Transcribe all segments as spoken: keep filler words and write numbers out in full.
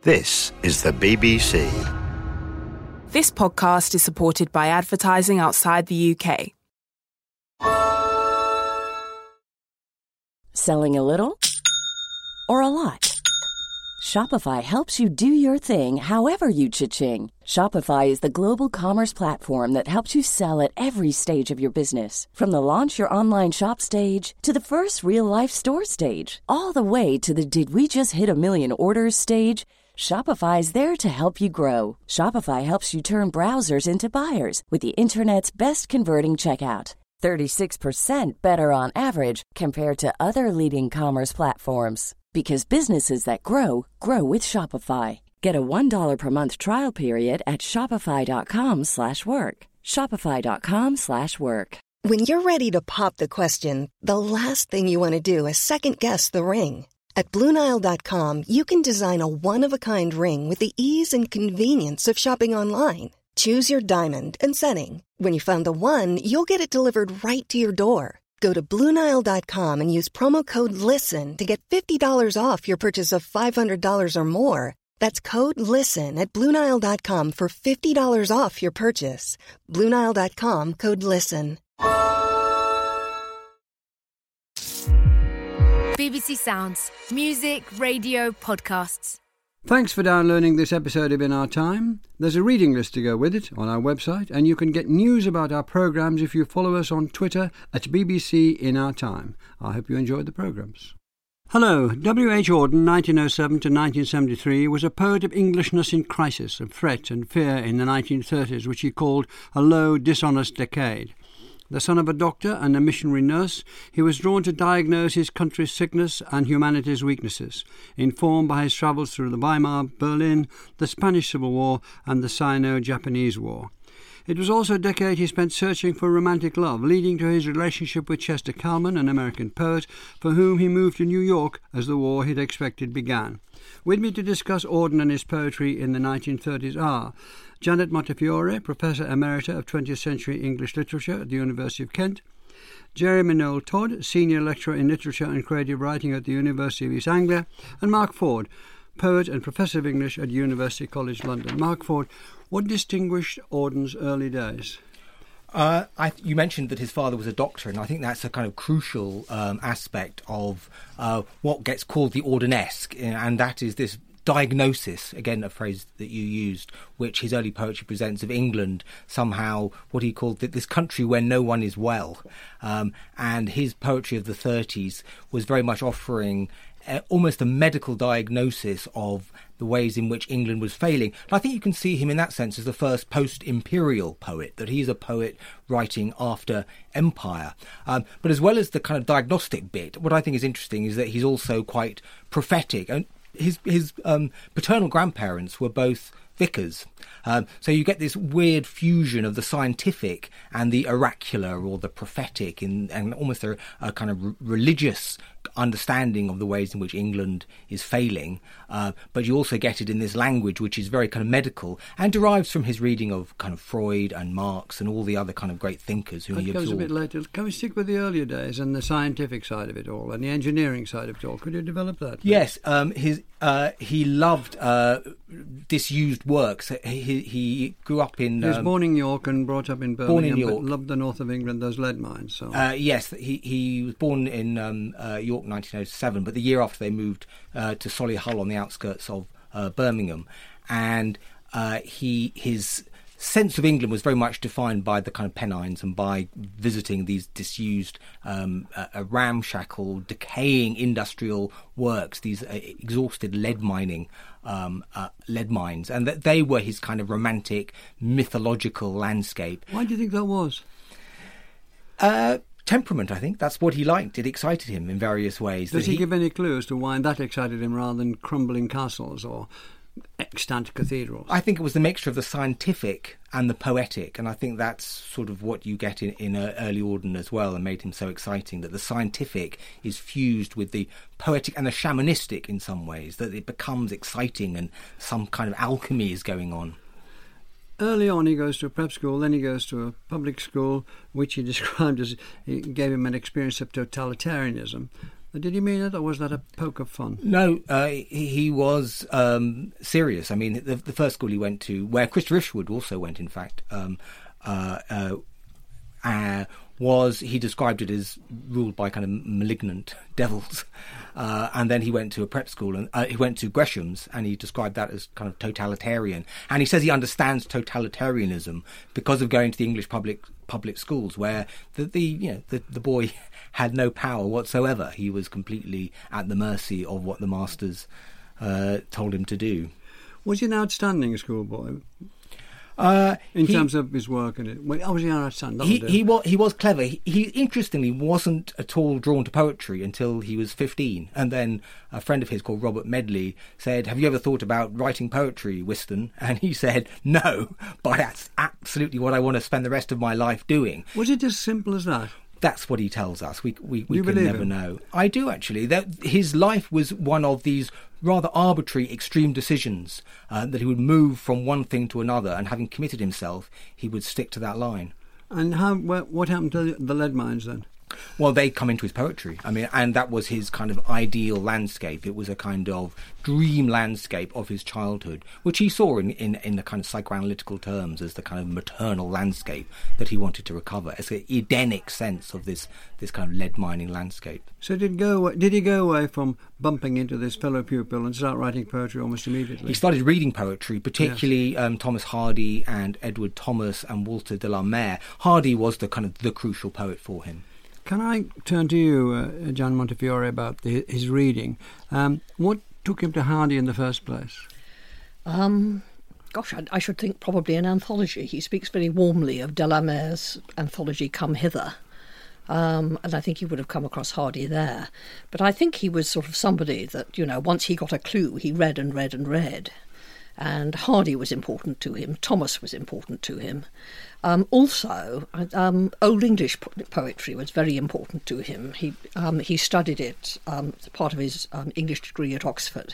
This is the B B C. This podcast is supported by advertising outside the U K. Selling a little or a lot? Shopify helps you do your thing however you cha-ching. Shopify is the global commerce platform that helps you sell at every stage of your business. From the launch your online shop stage to the first real-life store stage, all the way to the did we just hit a million orders stage. Shopify is there to help you grow. Shopify helps you turn browsers into buyers with the internet's best converting checkout. thirty-six percent better on average compared to other leading commerce platforms. Because businesses that grow, grow with Shopify. Get a one dollar per month trial period at shopify.com slash work. Shopify.com slash work. When you're ready to pop the question, the last thing you want to do is second-guess the ring. At Blue Nile dot com, you can design a one-of-a-kind ring with the ease and convenience of shopping online. Choose your diamond and setting. When you find the one, you'll get it delivered right to your door. Go to Blue Nile dot com and use promo code LISTEN to get fifty dollars off your purchase of five hundred dollars or more. That's code LISTEN at Blue Nile dot com for fifty dollars off your purchase. Blue Nile dot com, code LISTEN. B B C Sounds. Music, radio, podcasts. Thanks for downloading this episode of In Our Time. There's a reading list to go with it on our website, and you can get news about our programmes if you follow us on Twitter at B B C In Our Time. I hope you enjoyed the programmes. Hello. W H Auden, nineteen oh seven to nineteen seventy-three, was a poet of Englishness in crisis, of threat and fear in the nineteen thirties, which he called a low, dishonest decade. The son of a doctor and a missionary nurse, he was drawn to diagnose his country's sickness and humanity's weaknesses, informed by his travels through the Weimar, Berlin, the Spanish Civil War and the Sino-Japanese War. It was also a decade he spent searching for romantic love, leading to his relationship with Chester Kalman, an American poet, for whom he moved to New York as the war he'd expected began. With me to discuss Auden and his poetry in the nineteen thirties are Janet Montefiore, Professor Emerita of twentieth century English Literature at the University of Kent; Jeremy Noel Todd, Senior Lecturer in Literature and Creative Writing at the University of East Anglia; and Mark Ford, Poet and Professor of English at University College London. Mark Ford, what distinguished Auden's early days? Uh, I, you mentioned that his father was a doctor, and I think that's a kind of crucial um, aspect of uh, what gets called the Audenesque, and that is this diagnosis, again a phrase that you used, which his early poetry presents of England, somehow what he called this country where no one is well. Um, and his poetry of the thirties was very much offering uh, almost a medical diagnosis of the ways in which England was failing. And I think you can see him in that sense as the first post-imperial poet, that he's a poet writing after empire. Um, but as well as the kind of diagnostic bit, what I think is interesting is that he's also quite prophetic. And His his um, paternal grandparents were both vicars. Um, so you get this weird fusion of the scientific and the oracular or the prophetic in, and almost a, a kind of r- religious understanding of the ways in which England is failing. Uh, but you also get it in this language which is very kind of medical and derives from his reading of kind of Freud and Marx and all the other kind of great thinkers who that he goes absorbed. a bit later. Can we stick with the earlier days and the scientific side of it all and the engineering side of it all? Could you develop that? Please? Yes, um, his uh, he loved uh, disused works. He, he grew up in... He was um, born in York and brought up in Birmingham, born in York. But loved the north of England, those lead mines. So. Uh, yes, he, he was born in um, uh, York nineteen oh seven, but the year after they moved uh, to Solihull on the outskirts of uh, Birmingham. And uh, he his sense of England was very much defined by the kind of Pennines and by visiting these disused, um, uh, ramshackle, decaying industrial works, these uh, exhausted lead mining um, uh, lead mines, and that they were his kind of romantic, mythological landscape. Why do you think that was? Uh, temperament, I think. That's what he liked. It excited him in various ways. Does he, he give any clue as to why that excited him rather than crumbling castles or extant cathedrals? I think it was the mixture of the scientific and the poetic, and I think that's sort of what you get in, in uh, early Auden as well, and made him so exciting, that the scientific is fused with the poetic and the shamanistic in some ways, that it becomes exciting and some kind of alchemy is going on. Early on he goes to a prep school, then he goes to a public school, which he described as, it gave him an experience of totalitarianism. Did he mean it, or was that a poke of fun? No, uh, he, he was um, serious. I mean, the, the first school he went to, where Christopher Ishwood also went, in fact, um, uh, uh, uh, was, he described it as ruled by kind of malignant devils. Uh, and then he went to a prep school, and uh, he went to Gresham's, and he described that as kind of totalitarian. And he says he understands totalitarianism because of going to the English public public schools, where the, the you know the, the boy had no power whatsoever. He was completely at the mercy of what the masters uh, told him to do. Was he an outstanding schoolboy? Uh, in he, terms of his work and it, well, oh, was he outstanding? He, he was he was clever. He, he interestingly wasn't at all drawn to poetry until he was fifteen, and then a friend of his called Robert Medley said, "Have you ever thought about writing poetry, Whiston?" And he said, "No, but that's absolutely what I want to spend the rest of my life doing." Was it as simple as that? That's what he tells us. We we, we you can believe never him? know. I do, actually. That his life was one of these rather arbitrary, extreme decisions, uh, that he would move from one thing to another, and having committed himself, he would stick to that line. And how? What, what happened to the lead mines then? Well, they come into his poetry. I mean, and that was his kind of ideal landscape. It was a kind of dream landscape of his childhood, which he saw in, in, in the kind of psychoanalytical terms as the kind of maternal landscape that he wanted to recover, as an Edenic sense of this this kind of lead mining landscape. So did go did he go away from bumping into this fellow pupil and start writing poetry almost immediately? He started reading poetry, particularly yes. um, Thomas Hardy and Edward Thomas and Walter de la Mare. Hardy was the kind of the crucial poet for him. Can I turn to you, uh, John Montefiore, about the, his reading? Um, what took him to Hardy in the first place? Um, gosh, I, I should think probably an anthology. He speaks very warmly of de la Mare's anthology Come Hither, um, and I think he would have come across Hardy there. But I think he was sort of somebody that, you know, once he got a clue, he read and read and read. And Hardy was important to him. Thomas was important to him. Um, also, um, Old English po- poetry was very important to him. He um, he studied it um, as part of his um, English degree at Oxford.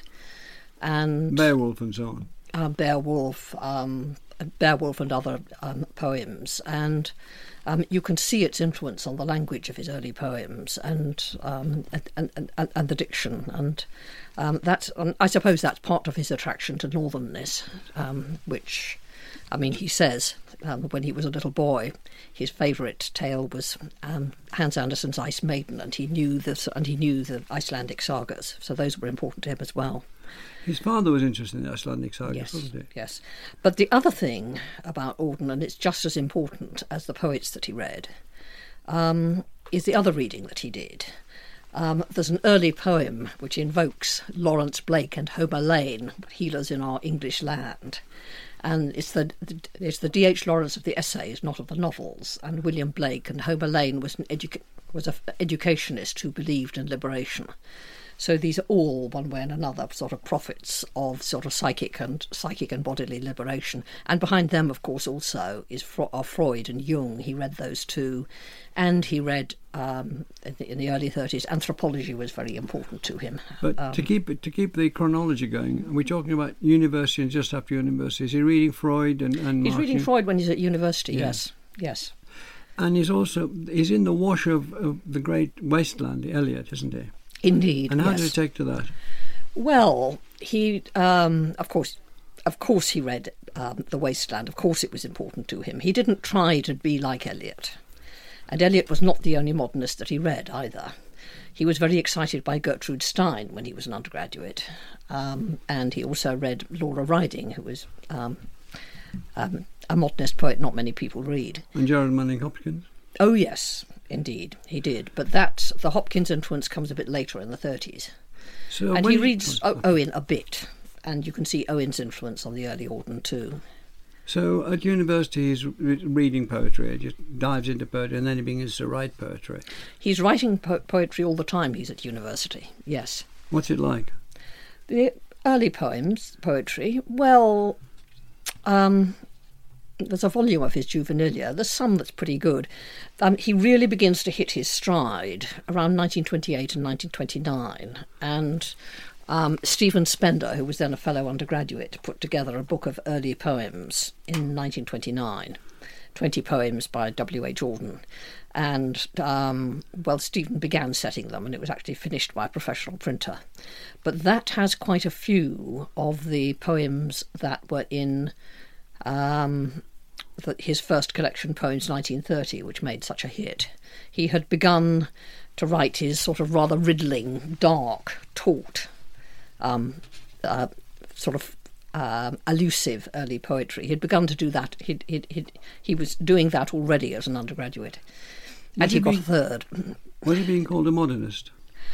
And Beowulf and so on. Uh, Beowulf, um, Beowulf and other um, poems. And um, you can see its influence on the language of his early poems and um, and, and, and, and the diction. And um, that's, um, I suppose that's part of his attraction to northernness, um, which, I mean, he says um, when he was a little boy, his favourite tale was um, Hans Andersen's Ice Maiden, and he knew the and he knew the Icelandic sagas, so those were important to him as well. His father was interested in the Icelandic sagas, yes, wasn't he? Yes. But the other thing about Auden, and it's just as important as the poets that he read, um, is the other reading that he did. Um, there's an early poem which invokes Lawrence Blake and Homer Lane, healers in our English land. And it's the it's the D H Lawrence of the essays, not of the novels. And William Blake and Homer Lane was an educa- was an educationist who believed in liberation. So these are all, one way and another, sort of prophets of sort of psychic and psychic and bodily liberation. And behind them, of course, also is Fro- are Freud and Jung. He read those too, and he read um, in, the, in the early thirties. Anthropology was very important to him. But um, to keep it, to keep the chronology going, are we talking about university and just after university? Is he reading Freud and, and he's Marx? reading Freud when he's at university. Yeah. Yes, yes. And he's also he's in the wash of, of the great wasteland, Eliot, isn't he? Indeed. And how yes. did he take to that? Well, he, um, of course, of course, he read um, The Wasteland. Of course, it was important to him. He didn't try to be like Eliot, and Eliot was not the only modernist that he read either. He was very excited by Gertrude Stein when he was an undergraduate, um, and he also read Laura Riding, who was um, um, a modernist poet not many people read. And Gerald Manning Hopkins? Oh yes, indeed, he did. But that the Hopkins influence comes a bit later in the thirties. So and when he reads o- Owen a bit, and you can see Owen's influence on the early Auden too. So at university he's re- reading poetry, he just dives into poetry, and then he begins to write poetry. He's writing po- poetry all the time he's at university, yes. What's it like? The early poems, poetry, well... Um, There's a volume of his juvenilia. There's some that's pretty good. Um, he really begins to hit his stride around nineteen twenty-eight and nineteen twenty-nine. And um, Stephen Spender, who was then a fellow undergraduate, put together a book of early poems in nineteen twenty-nine. twenty poems by W H Auden. And, um, well, Stephen began setting them, and it was actually finished by a professional printer. But that has quite a few of the poems that were in um, the, his first collection, Poems nineteen thirty, which made such a hit. He had begun to write his sort of rather riddling, dark, taut, um, uh, sort of Um, elusive early poetry. He'd begun to do that. He'd, he'd, he'd, he was doing that already as an undergraduate. And he, he got being, a third. Was he being called a modernist?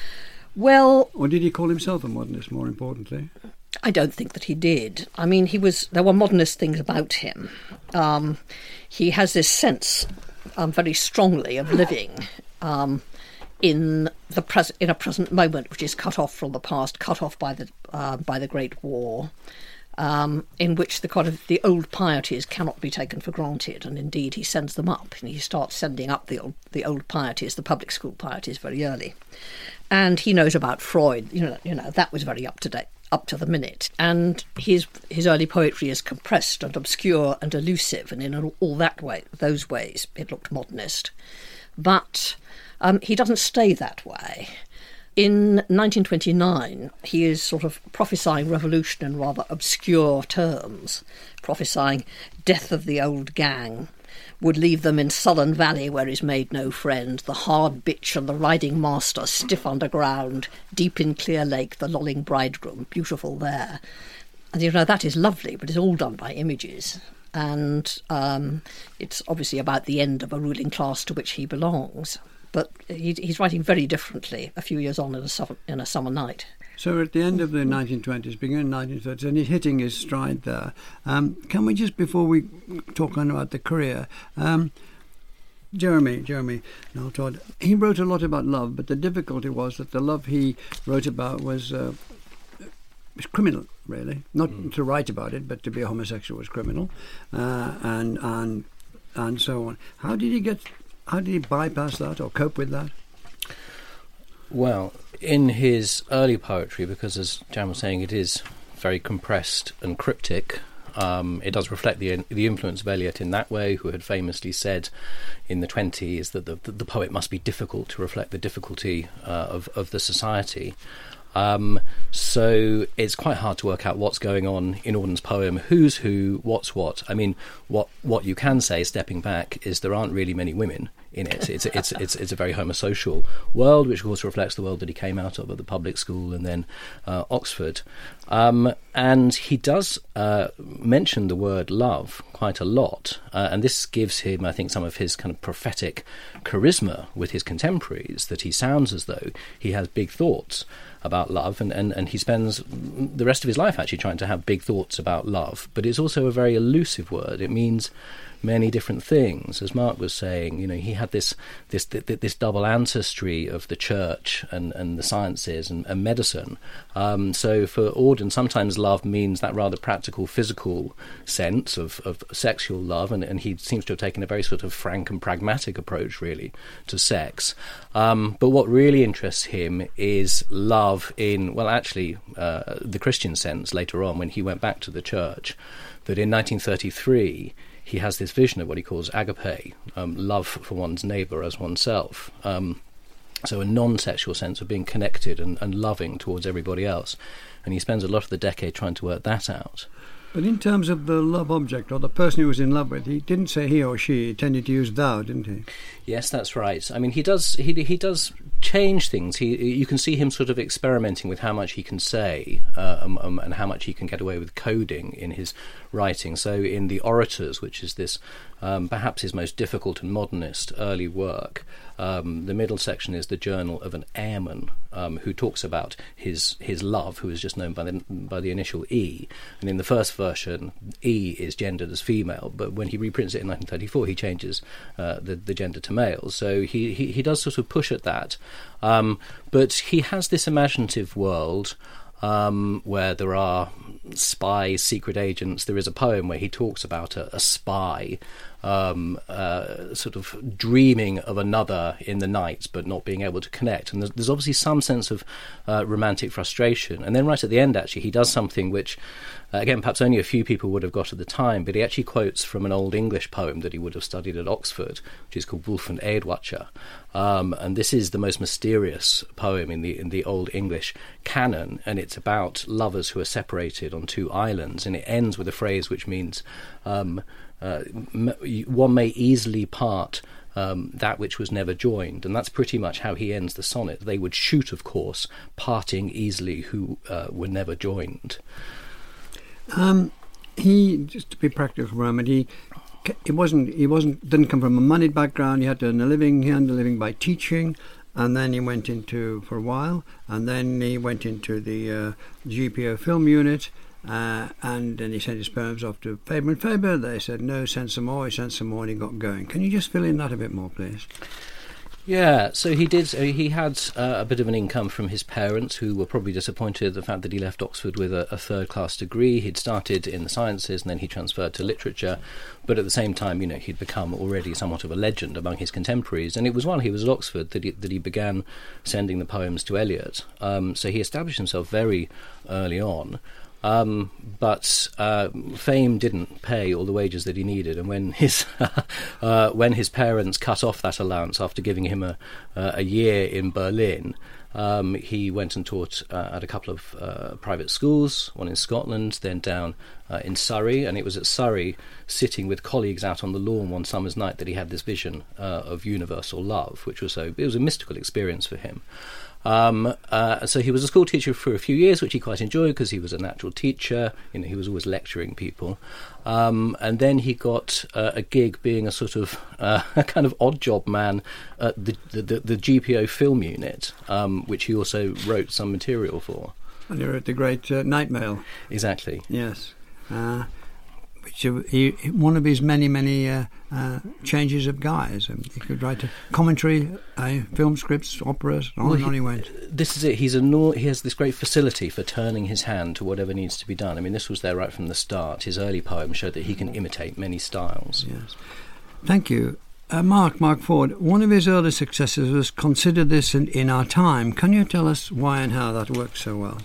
Well... Or did he call himself a modernist, more importantly? I don't think that he did. I mean, he was. There were modernist things about him. Um, he has this sense, um, very strongly, of living um, in the pres- in a present moment, which is cut off from the past, cut off by the uh, by the Great War. Um, in which the kind of the old pieties cannot be taken for granted, and indeed he sends them up, and he starts sending up the old the old pieties, the public school pieties, very early, and he knows about Freud. You know, you know that was very up to date, up to the minute, and his his early poetry is compressed and obscure and elusive, and in all that way, those ways, it looked modernist, but um, he doesn't stay that way. In nineteen twenty-nine, he is sort of prophesying revolution in rather obscure terms, prophesying death of the old gang, would leave them in sullen valley where is made no friend, the hard bitch and the riding master stiff underground, deep in clear lake the lolling bridegroom, beautiful there. And you know, that is lovely, but it's all done by images. And um, it's obviously about the end of a ruling class to which he belongs. But he, he's writing very differently a few years on in a, summer, in a summer night. So at the end of the nineteen twenties, beginning nineteen thirties, and he's hitting his stride there. Um, can we just, before we talk on about the career, um, Jeremy, Jeremy Noel Todd, he wrote a lot about love, but the difficulty was that the love he wrote about was, uh, was criminal, really. Not mm. to write about it, but to be a homosexual was criminal, uh, and and and so on. How did he get? How did he bypass that or cope with that? Well, in his early poetry, because as Jan was saying, it is very compressed and cryptic, um, it does reflect the the influence of Eliot in that way, who had famously said in the twenties that the, the poet must be difficult to reflect the difficulty uh, of, of the society. Um, so it's quite hard to work out what's going on in Auden's poem, who's who, what's what. I mean, what what you can say, stepping back, is there aren't really many women in it. It's it's it's it's a very homosocial world, which of course reflects the world that he came out of at the public school and then uh, Oxford. Um, and he does uh, mention the word love quite a lot, uh, and this gives him, I think, some of his kind of prophetic charisma with his contemporaries, that he sounds as though he has big thoughts about love, and, and, and he spends the rest of his life actually trying to have big thoughts about love. But it's also a very elusive word. It means many different things. As Mark was saying, you know, he had this this this double ancestry of the church and, and the sciences and, and medicine. Um, so for Auden, sometimes love means that rather practical, physical sense of, of sexual love, and, and he seems to have taken a very sort of frank and pragmatic approach, really, to sex. Um, but what really interests him is love in, well, actually, uh, the Christian sense later on, when he went back to the church, that in nineteen thirty-three... he has this vision of what he calls agape, um, love for one's neighbour as oneself. Um, so a non-sexual sense of being connected and, and loving towards everybody else. And he spends a lot of the decade trying to work that out. But in terms of the love object, or the person he was in love with, he didn't say he or she. He tended to use thou, didn't he? Yes, that's right. I mean, he does he he does change things. He you can see him sort of experimenting with how much he can say uh, um, um, and how much he can get away with coding in his writing. So in The Orators, which is this um, perhaps his most difficult and modernist early work, um, the middle section is the journal of an airman um, who talks about his his love, who is just known by the by the initial E. And in the first version, E is gendered as female, but when he reprints it in nineteen thirty-four, he changes uh, the, the gender to male. So he, he, he does sort of push at that. Um, but he has this imaginative world um, where there are spies, secret agents. There is a poem where he talks about a, a spy um, uh, sort of dreaming of another in the night but not being able to connect. And there's, there's obviously some sense of uh, romantic frustration. And then right at the end, actually, he does something which, uh, again, perhaps only a few people would have got at the time, but he actually quotes from an Old English poem that he would have studied at Oxford, which is called Wolf and Eadwacher. Um, and this is the most mysterious poem in the in the Old English canon, and it's about lovers who are separated on two islands, and it ends with a phrase which means um, uh, m- one may easily part um, that which was never joined, and that's pretty much how he ends the sonnet. They would shoot, of course, parting easily who uh, were never joined. Um, he, just to be practical for a moment, he It wasn't. He wasn't. Didn't come from a moneyed background. He had to earn a living. He earned a living by teaching, and then he went into for a while, and then he went into the uh, G P O film unit, uh, and then he sent his poems off to Faber and Faber. They said no, send some more. He sent some more, and he got going. Can you just fill in that a bit more, please? Yeah, so he did. Uh, he had uh, a bit of an income from his parents, who were probably disappointed at the fact that he left Oxford with a, a third-class degree. He'd started in the sciences, and then he transferred to literature. But at the same time, you know, he'd become already somewhat of a legend among his contemporaries. And it was while he was at Oxford that he, that he began sending the poems to Eliot. Um, so he established himself very early on. Um, but uh, fame didn't pay all the wages that he needed, and when his uh, when his parents cut off that allowance after giving him a uh, a year in Berlin, um, he went and taught uh, at a couple of uh, private schools, one in Scotland, then down uh, in Surrey, and it was at Surrey, sitting with colleagues out on the lawn one summer's night, that he had this vision uh, of universal love, which was so it was a mystical experience for him. Um, uh, so he was a school teacher for a few years, which he quite enjoyed because he was a natural teacher. You know, he was always lecturing people. Um, and then he got uh, a gig being a sort of uh, a kind of odd job man at the the, the, the G P O film unit, um, which he also wrote some material for. And he wrote the great uh, Night Mail. Exactly. Yes. Uh, which uh, he, one of his many, many uh, uh, changes of guise. Um, he could write a commentary, uh, film scripts, operas, on well, and he, on he went. This is it. He's a no, he has this great facility for turning his hand to whatever needs to be done. I mean, this was there right from the start. His early poems showed that he can imitate many styles. Yes. Thank you. Uh, Mark, Mark Ford, one of his early successes was Consider This in, in Our Time. Can you tell us why and how that works so well?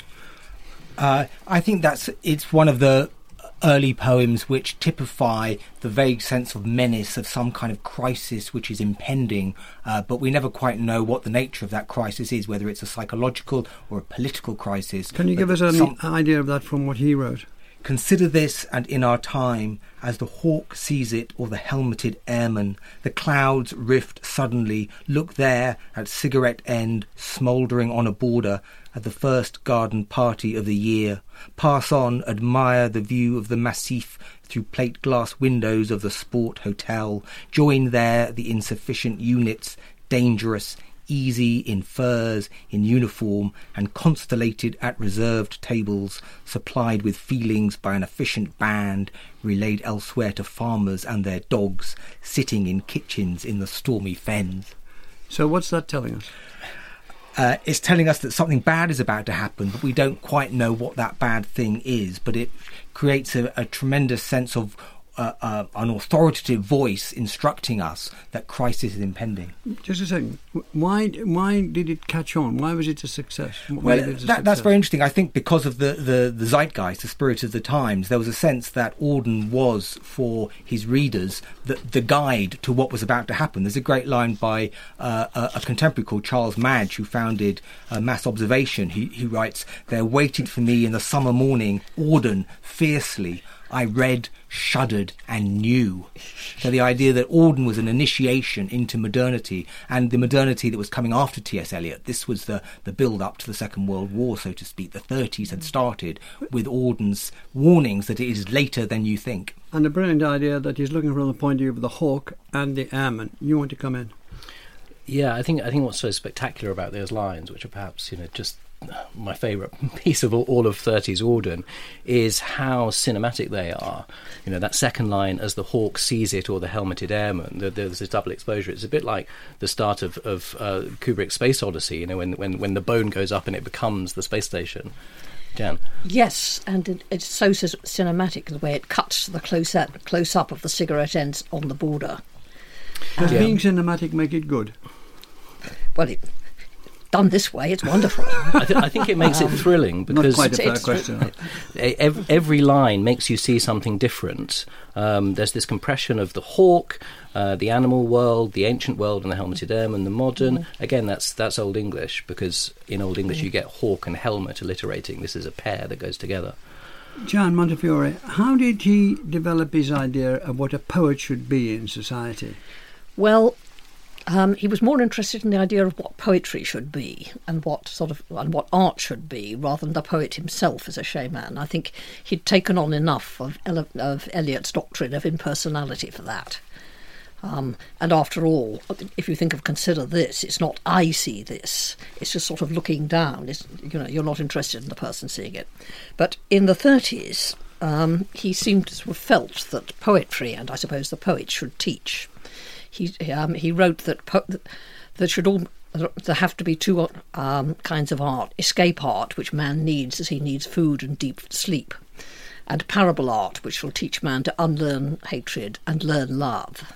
Uh, I think that's it's one of the early poems which typify the vague sense of menace of some kind of crisis which is impending, uh, but we never quite know what the nature of that crisis is, whether it's a psychological or a political crisis. Can you give us an some... idea of that from what he wrote? Consider this, and in our time, as the hawk sees it, or the helmeted airman, the clouds rift suddenly. Look there, at cigarette end, smouldering on a border, at the first garden party of the year. Pass on, admire the view of the Massif through plate glass windows of the Sport Hotel. Join there the insufficient units, dangerous, easy in furs, in uniform, and constellated at reserved tables, supplied with feelings by an efficient band, relayed elsewhere to farmers and their dogs, sitting in kitchens in the stormy fens. So what's that telling us? Uh, it's telling us that something bad is about to happen, but we don't quite know what that bad thing is. But it creates a, a tremendous sense of uh, uh, an authoritative voice instructing us that crisis is impending. Just a second. Why why did it catch on? Why was it a success? Why well, it a that, success? that's very interesting. I think because of the, the, the zeitgeist, the spirit of the times, there was a sense that Auden was, for his readers, the, the guide to what was about to happen. There's a great line by uh, a, a contemporary called Charles Madge, who founded uh, Mass Observation. He, he writes, "There waited for me in the summer morning, Auden, fiercely. I read, shuddered, and knew." So the idea that Auden was an initiation into modernity, and the modernity that was coming after T S Eliot. This was the, the build-up to the Second World War, so to speak. The thirties had started with Auden's warnings that it is later than you think. And a brilliant idea that he's looking from the point of view of the hawk and the airman. You want to come in? Yeah, I think I think what's so spectacular about those lines, which are perhaps, you know, just my favourite piece of all, all of thirties Auden, is how cinematic they are. You know, that second line, as the hawk sees it, or the helmeted airman, the, there's this double exposure. It's a bit like the start of, of uh, Kubrick's Space Odyssey, you know, when, when, when the bone goes up and it becomes the space station. Jan? Yes, and it, it's so c- cinematic the way it cuts to the close up, close up of the cigarette ends on the border. Does Um, being cinematic make it good? Well, it, done this way, it's wonderful. I, th- I think it makes it thrilling Not because quite a fair it's- question. every, every line makes you see something different. Um, there's this compression of the hawk, uh, the animal world, the ancient world, and the helmeted airman, the modern. Mm. Again, that's that's Old English, because in Old English you get hawk and helmet alliterating. This is a pair that goes together. Gian Montefiore, how did he develop his idea of what a poet should be in society? Well, um, he was more interested in the idea of what poetry should be and what sort of and what art should be, rather than the poet himself as a showman. I think he'd taken on enough of, Ele- of Eliot's doctrine of impersonality for that. Um, and after all, if you think of consider this, it's not I see this. It's just sort of looking down. It's, you know, you're not interested in the person seeing it. But in the thirties, um, he seemed to have felt that poetry, and I suppose the poet, should teach. He um, he wrote that po- there should all there have to be two um, kinds of art: escape art, which man needs as he needs food and deep sleep, and parable art, which will teach man to unlearn hatred and learn love.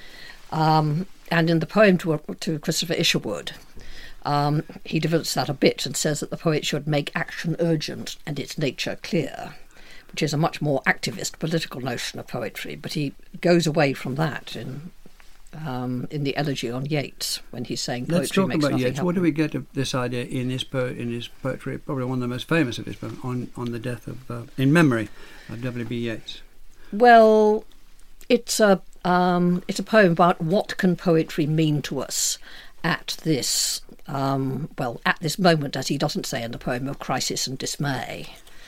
Um, and in the poem to to Christopher Isherwood, um, he develops that a bit and says that the poet should make action urgent and its nature clear, which is a much more activist political notion of poetry. But he goes away from that in. Um, in the elegy on Yeats, when he's saying poetry Let's talk makes about nothing Yeats. happen. What do we get of this idea in his po- in his poetry? Probably one of the most famous of his poems, on on the death of uh, in memory of W B Yeats. Well, it's a um, it's a poem about what can poetry mean to us at this um, well at this moment, as he doesn't say in the poem, of crisis and dismay.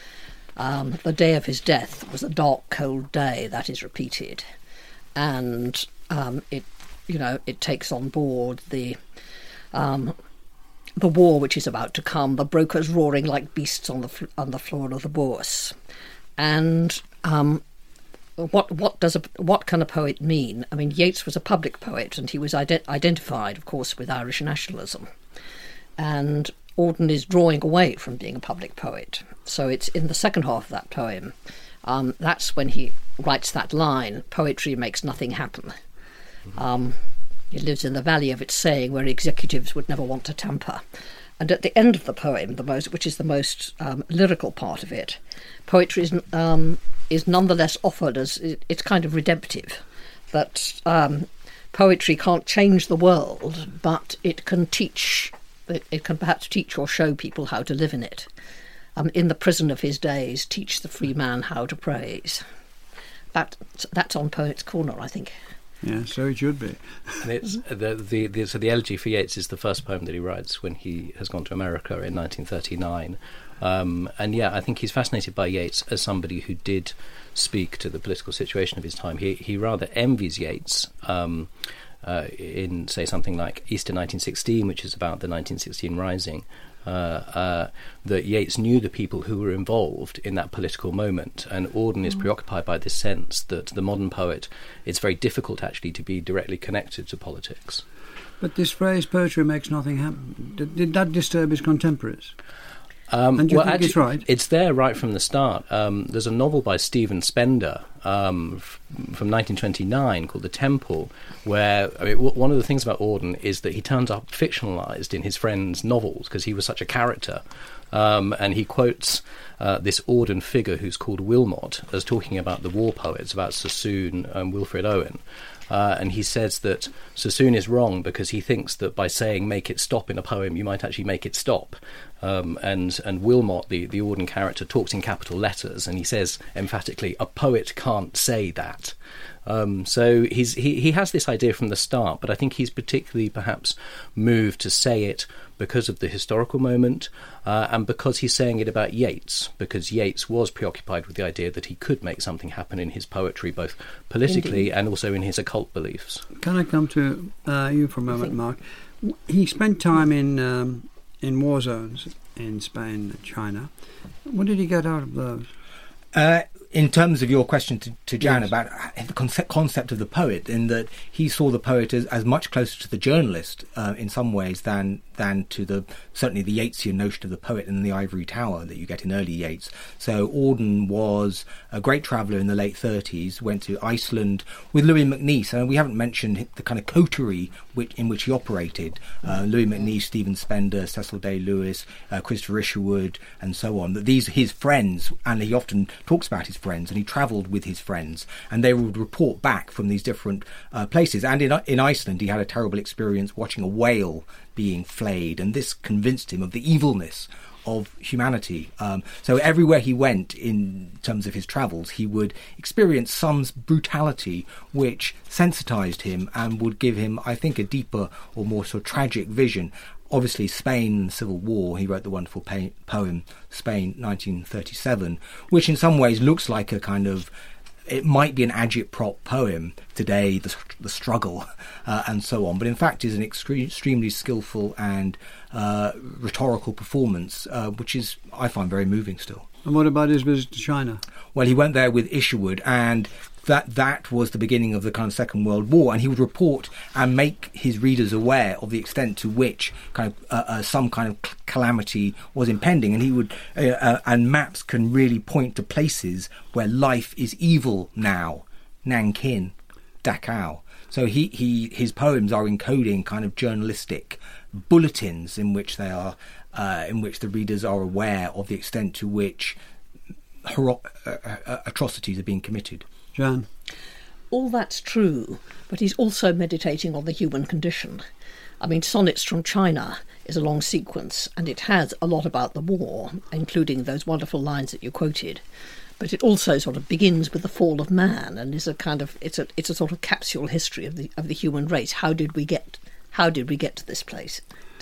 Um, the day of his death was a dark, cold day. That is repeated, and um, it. You know, it takes on board the um, the war which is about to come, the brokers roaring like beasts on the fl- on the floor of the bourse, and um, what what does a what can a poet mean? I mean, Yeats was a public poet, and he was ident- identified, of course, with Irish nationalism, and Auden is drawing away from being a public poet. So it's in the second half of that poem. Um, that's when he writes that line: "Poetry makes nothing happen." Um, it lives in the valley of its saying, where executives would never want to tamper. And at the end of the poem, the most, which is the most um, lyrical part of it, poetry is, um, is nonetheless offered as it, it's kind of redemptive. That um, poetry can't change the world, but it can teach. It, it can perhaps teach or show people how to live in it. Um, in the prison of his days, teach the free man how to praise. That that's on Poets' Corner, I think. Yeah, so it should be. And it's the, the, the so the elegy for Yeats is the first poem that he writes when he has gone to America in nineteen thirty-nine. Um, and yeah, I think he's fascinated by Yeats as somebody who did speak to the political situation of his time. He he rather envies Yeats um, uh, in, say, something like Easter nineteen sixteen, which is about the nineteen sixteen Rising. Uh, uh, that Yeats knew the people who were involved in that political moment, and Auden mm. is preoccupied by this sense that the modern poet, it's very difficult actually to be directly connected to politics. But this phrase, poetry makes nothing happen, did, did that disturb his contemporaries? Um, and do you well, think actually, it's right? It's there right from the start. Um, there's a novel by Stephen Spender um, f- from nineteen twenty-nine called The Temple, where I mean, w- one of the things about Auden is that he turns up fictionalised in his friends' novels because he was such a character. Um, and he quotes uh, this Auden figure who's called Wilmot as talking about the war poets, about Sassoon and Wilfred Owen. Uh, and he says that Sassoon is wrong because he thinks that by saying make it stop in a poem, you might actually make it stop. Um, and, and Wilmot, the, the Auden character, talks in capital letters, and he says emphatically, a poet can't say that. Um, so he's, he, he has this idea from the start, but I think he's particularly perhaps moved to say it because of the historical moment uh, and because he's saying it about Yeats, because Yeats was preoccupied with the idea that he could make something happen in his poetry, both politically Indeed. and also in his occult beliefs. Can I come to uh, you for a moment, Mark? He spent time in um, in war zones in Spain and China. What did he get out of those? Uh, in terms of your question to, to Jan yes. about the concept, concept of the poet, in that he saw the poet as, as much closer to the journalist uh, in some ways than than to the certainly the Yeatsian notion of the poet in the ivory tower that you get in early Yeats. So Auden was a great traveller in the late thirties, went to Iceland with Louis MacNeice, and we haven't mentioned the kind of coterie which, in which he operated. Uh, Louis MacNeice, Stephen Spender, Cecil Day-Lewis, uh, Christopher Isherwood, and so on. That these are his friends, and he often talks about his friends, and he travelled with his friends, and they would report back from these different uh, places. And in, in Iceland, he had a terrible experience watching a whale being flayed, and this convinced him of the evilness of humanity. Um, so everywhere he went in terms of his travels, he would experience some brutality which sensitised him and would give him, I think, a deeper or more sort of tragic vision. Obviously, Spain, Civil War, he wrote the wonderful pa- poem Spain nineteen thirty-seven, which in some ways looks like a kind of, it might be an agitprop poem today, the, the struggle, uh, and so on, but in fact is an extre- extremely skillful and uh, rhetorical performance, uh, which is, I find, very moving still. And what about his visit to China? Well, he went there with Isherwood, and that that was the beginning of the kind of Second World War, and he would report and make his readers aware of the extent to which kind of uh, uh, some kind of calamity was impending, and he would uh, uh, and maps can really point to places where life is evil now, Nankin, Dachau. So he, he his poems are encoding kind of journalistic bulletins in which they are uh, in which the readers are aware of the extent to which hor- uh, uh, atrocities are being committed. Jan? All that's true, but he's also meditating on the human condition. I mean, Sonnets from China is a long sequence, and it has a lot about the war, including those wonderful lines that you quoted. But it also sort of begins with the fall of man, and is a kind of it's a it's a sort of capsule history of the of the human race. How did we get how did we get to this place?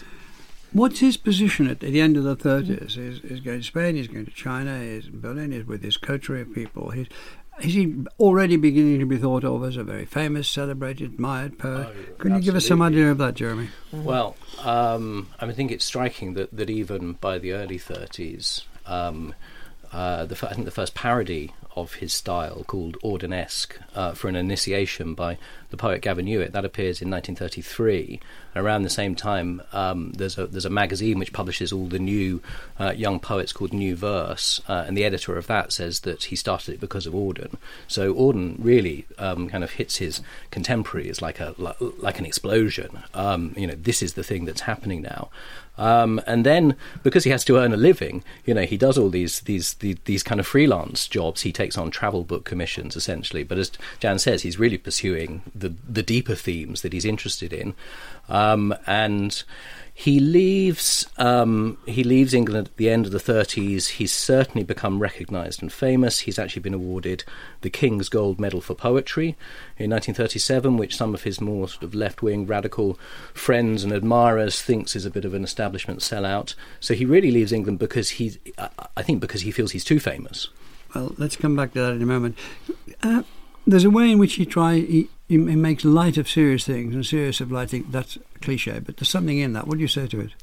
What's his position at the end of the thirties? He's, he's going to Spain, he's going to China, he's in Berlin, he's with his coterie of people. He's, is he already beginning to be thought of as a very famous, celebrated, admired poet? Oh, Can you give us some idea of that, Jeremy? Well, um, I think it's striking that, that even by the early thirties, um, uh, the, I think the first parody of his style, called Audenesque, uh, for an initiation by the poet Gavin Hewitt, that appears in nineteen thirty-three. And around the same time, um, there's a there's a magazine which publishes all the new uh, young poets called New Verse, uh, and the editor of that says that he started it because of Auden. So Auden really um, kind of hits his contemporaries like a like, like an explosion. Um, you know, this is the thing that's happening now. Um, and then, because he has to earn a living, you know, he does all these these these, these kind of freelance jobs. He takes on travel book commissions, essentially. But as Jan says, he's really pursuing the the deeper themes that he's interested in. Um, and he leaves um, he leaves England at the end of the thirties. He's certainly become recognised and famous. He's actually been awarded the King's Gold Medal for Poetry in nineteen thirty-seven, which some of his more sort of left-wing radical friends and admirers thinks is a bit of an establishment sellout. So he really leaves England because he, I think, because he feels he's too famous. Well, let's come back to that in a moment. Uh, there's a way in which he try he, he makes light of serious things and serious of light. I think that's cliche, but there's something in that. What do you say to it?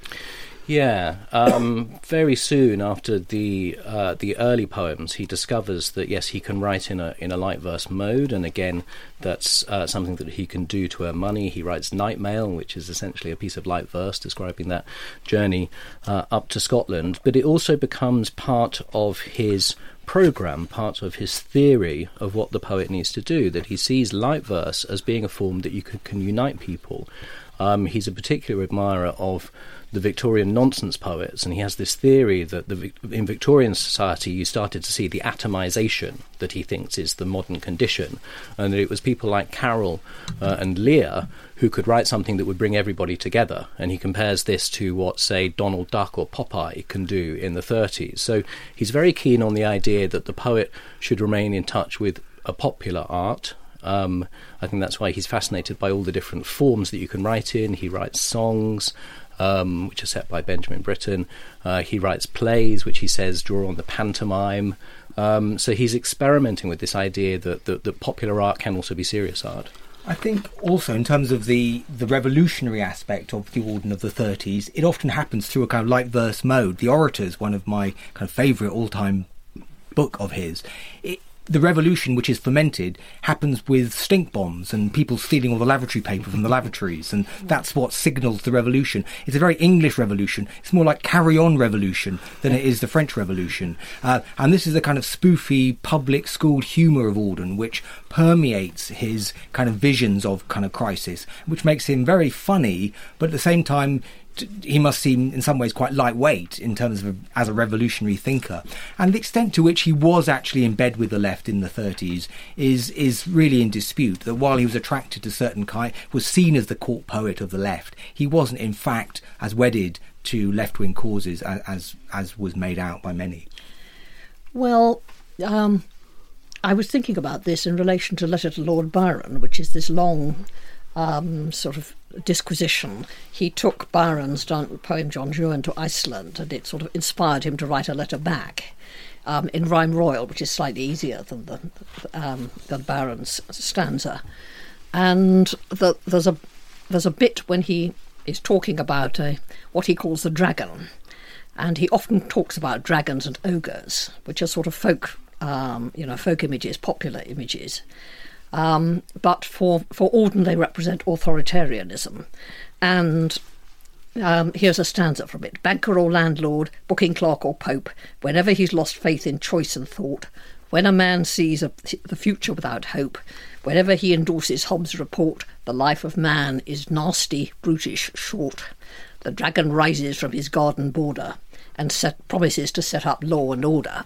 Yeah, um, very soon after the uh, the early poems, he discovers that yes, he can write in a in a light verse mode, and again, that's uh, something that he can do to earn money. He writes Night Mail, which is essentially a piece of light verse describing that journey uh, up to Scotland. But it also becomes part of his programme, part of his theory of what the poet needs to do, that he sees light verse as being a form that you can, can unite people. Um, he's a particular admirer of the Victorian nonsense poets, and he has this theory that the, in Victorian society you started to see the atomization that he thinks is the modern condition, and that it was people like Carroll uh, and Lear who could write something that would bring everybody together. And he compares this to what, say, Donald Duck or Popeye can do in the thirties. So he's very keen on the idea that the poet should remain in touch with a popular art. Um, I think that's why he's fascinated by all the different forms that you can write in. He writes songs, um, which are set by Benjamin Britten. Uh, he writes plays, which he says draw on the pantomime. Um, so he's experimenting with this idea that, that, that popular art can also be serious art. I think also in terms of the, the revolutionary aspect of the Auden of the thirties, it often happens through a kind of light verse mode. The Orators, one of my kind of favourite all-time book of his, it, the revolution, which is fermented, happens with stink bombs and people stealing all the lavatory paper from the lavatories, and that's what signals the revolution. It's a very English revolution. It's more like carry-on revolution than it is the French Revolution. Uh, and this is the kind of spoofy public school humour of Auden, which permeates his kind of visions of kind of crisis, which makes him very funny, but at the same time he must seem in some ways quite lightweight in terms of a, as a revolutionary thinker. And the extent to which he was actually in bed with the left in the thirties is is really in dispute. That while he was attracted to certain kind, was seen as the court poet of the left, he wasn't in fact as wedded to left-wing causes as as, as was made out by many. Well, um, I was thinking about this in relation to Letter to Lord Byron, which is this long um, sort of disquisition. He took Byron's poem John Juan to Iceland, and it sort of inspired him to write a letter back um, in rhyme royal, which is slightly easier than the um, than Byron's stanza. And the, there's a there's a bit when he is talking about a, what he calls the dragon, and he often talks about dragons and ogres, which are sort of folk um, you know folk images, popular images. Um, but for, for Auden, they represent authoritarianism. And um, here's a stanza from it. Banker or landlord, booking clerk or pope, whenever he's lost faith in choice and thought, when a man sees a, the future without hope, whenever he endorses Hobbes' report, the life of man is nasty, brutish, short. The dragon rises from his garden border and set, promises to set up law and order.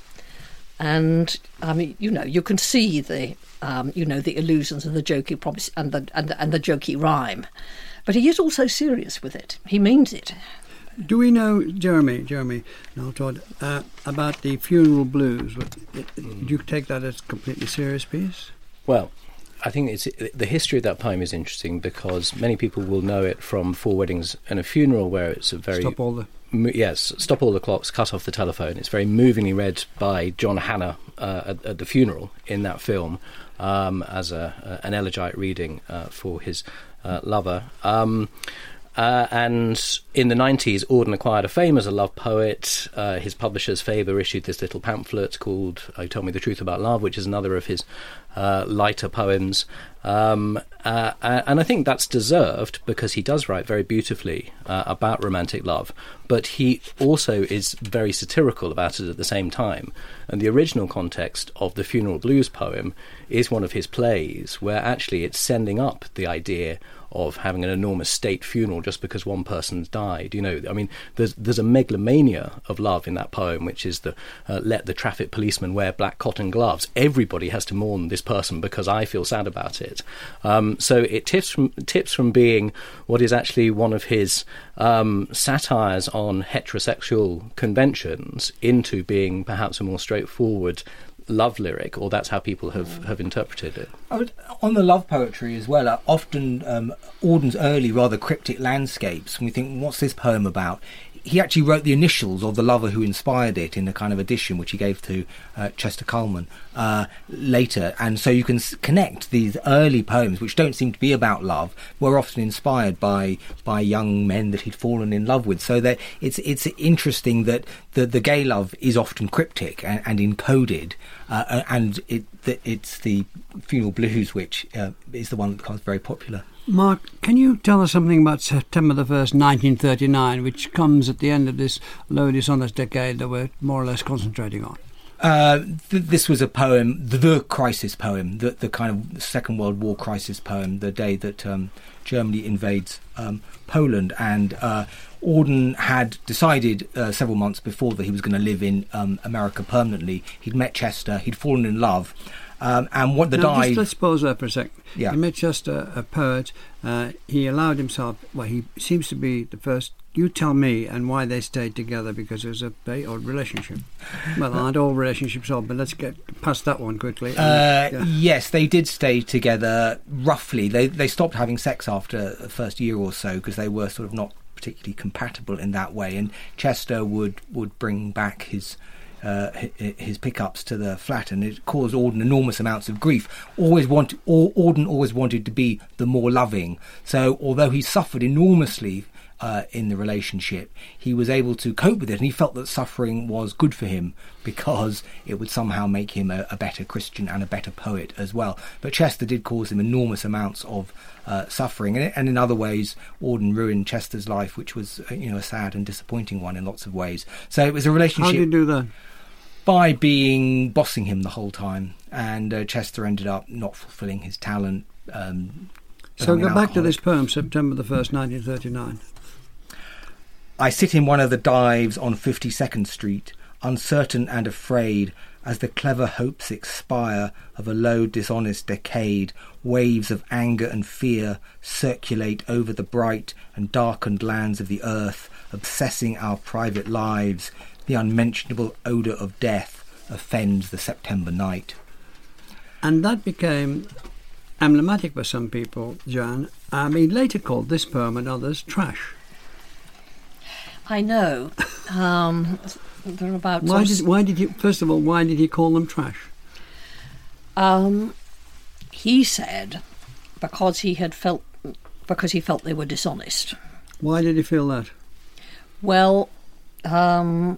And I mean, you know, you can see the, um, you know, the illusions and the jokey promise and the and the, and the jokey rhyme, but he is also serious with it. He means it. Do we know, Jeremy, Jeremy, no, Todd, uh, about the funeral blues? Do you take that as a completely serious piece? Well, I think it's the history of that poem is interesting because many people will know it from Four Weddings and a Funeral, where it's a very stop all the yes, stop all the clocks, cut off the telephone. It's very movingly read by John Hannah uh, at, at the funeral in that film um, as a, a an elegiac reading uh, for his uh, lover. Um, Uh, and in the nineties, Auden acquired a fame as a love poet. Uh, his publishers, Faber, issued this little pamphlet called "Oh, Tell Me the Truth About Love," which is another of his uh, lighter poems. Um, uh, and I think that's deserved because he does write very beautifully uh, about romantic love, but he also is very satirical about it at the same time. And the original context of the Funeral Blues poem is one of his plays where actually it's sending up the idea of having an enormous state funeral just because one person's died. You know, I mean, there's there's a megalomania of love in that poem, which is the uh, let the traffic policeman wear black cotton gloves. Everybody has to mourn this person because I feel sad about it. Um, so it tips from tips from being what is actually one of his um, satires on heterosexual conventions into being perhaps a more straightforward love lyric, or that's how people have, have interpreted it. I would, on the love poetry as well, uh, often um, Auden's early rather cryptic landscapes, when we think, what's this poem about? He actually wrote the initials of the lover who inspired it in a kind of edition which he gave to uh, Chester Coleman uh, later, and so you can s- connect these early poems, which don't seem to be about love, were often inspired by by young men that he'd fallen in love with. So that it's it's interesting that the the gay love is often cryptic and, and encoded, uh, and it the, it's the Funeral Blues which uh, is the one that becomes very popular. Mark, can you tell us something about September the first, nineteen thirty-nine, which comes at the end of this low dishonest decade that we're more or less concentrating on? Uh, th- this was a poem, the, the crisis poem, the, the kind of Second World War crisis poem, the day that um, Germany invades um, Poland. And uh, Auden had decided uh, several months before that he was going to live in um, America permanently. He'd met Chester, he'd fallen in love. Um, and what the now, died. Just let's pause there for a second. Yeah. He met Chester, a poet. Uh, he allowed himself. Well, he seems to be the first. You tell me and why they stayed together, because it was a very odd relationship. Well, aren't all relationships odd? But let's get past that one quickly. Uh, yeah. Yes, they did stay together roughly. They they stopped having sex after the first year or so because they were sort of not particularly compatible in that way. And Chester would would bring back his. Uh, his pickups to the flat, and it caused Auden enormous amounts of grief. Always want, Auden always wanted to be the more loving. So, although he suffered enormously uh, in the relationship, he was able to cope with it, and he felt that suffering was good for him because it would somehow make him a, a better Christian and a better poet as well. But Chester did cause him enormous amounts of uh, suffering, and, and in other ways, Auden ruined Chester's life, which was uh, you know a sad and disappointing one in lots of ways. So it was a relationship. How did you do that? By being bossing him the whole time, and uh, Chester ended up not fulfilling his talent. Um, so go back to this poem, September the first, nineteen thirty-nine. I sit in one of the dives on fifty-second Street, uncertain and afraid, as the clever hopes expire of a low dishonest decade. Waves of anger and fear circulate over the bright and darkened lands of the earth, obsessing our private lives. The unmentionable odour of death offends the September night. And that became emblematic for some people, Jan. Um, he later called this poem and others trash. I know. Um, they're about. Why did? Why did you? First of all, why did he call them trash? Um, he said because he had felt because he felt they were dishonest. Why did he feel that? Well, um,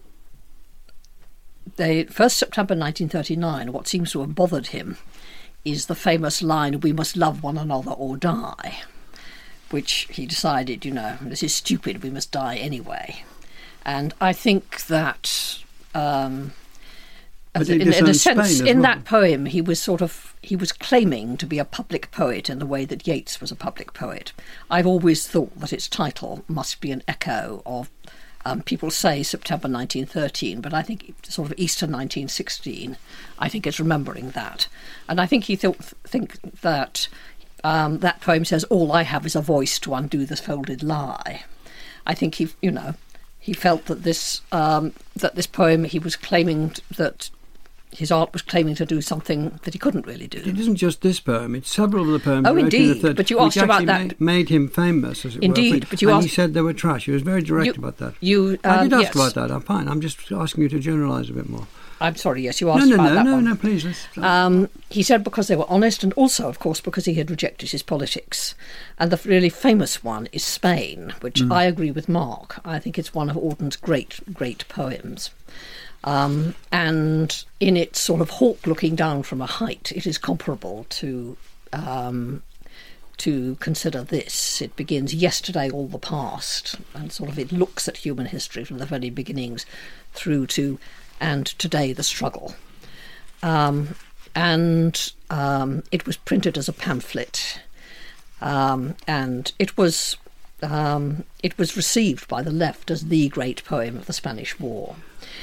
the first September nineteen thirty-nine. What seems to have bothered him is the famous line, "We must love one another or die," which he decided, you know, this is stupid, we must die anyway. And I think that, um, as in, in a sense, in well. that poem, he was sort of, he was claiming to be a public poet in the way that Yeats was a public poet. I've always thought that its title must be an echo of, um, people say September nineteen thirteen, but I think sort of Easter nineteen sixteen, I think it's remembering that. And I think he thought, think that Um, that poem says, "All I have is a voice to undo the folded lie." I think he, you know, he felt that this um, that this poem, he was claiming that his art was claiming to do something that he couldn't really do. It isn't just this poem; it's several of the poems. Oh, indeed. thirties, but you asked about that. Made, made him famous, as it indeed, were. Indeed, but you and asked. he said they were trash. He was very direct you, about that. You, um, I did ask yes. about that. I'm fine. I'm just asking you to generalise a bit more. I'm sorry, yes, you asked no, no, about no, that no, one. No, no, please. Let's um, he said because they were honest, and also, of course, because he had rejected his politics. And the really famous one is Spain, which mm. I agree with Mark. I think it's one of Auden's great, great poems. Um, and in its sort of hawk looking down from a height, it is comparable to um, to consider this. It begins, "Yesterday all the past," and sort of it looks at human history from the very beginnings through to "and today the struggle." Um, and um, it was printed as a pamphlet, um, and it was um, it was received by the left as the great poem of the Spanish War.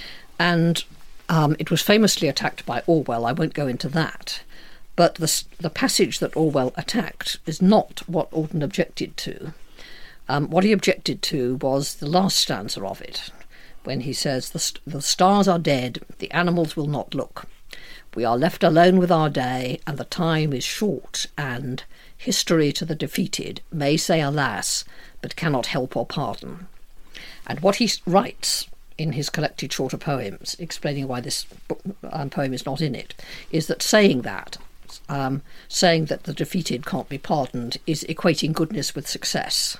And um, it was famously attacked by Orwell. I won't go into that. But the, the passage that Orwell attacked is not what Auden objected to. Um, what he objected to was the last stanza of it, when he says, the, st- the stars are dead, the animals will not look. We are left alone with our day, and the time is short, and history to the defeated may say alas, but cannot help or pardon. And what he writes in his collected shorter poems, explaining why this book, um, poem is not in it, is that saying that, um, saying that the defeated can't be pardoned is equating goodness with success.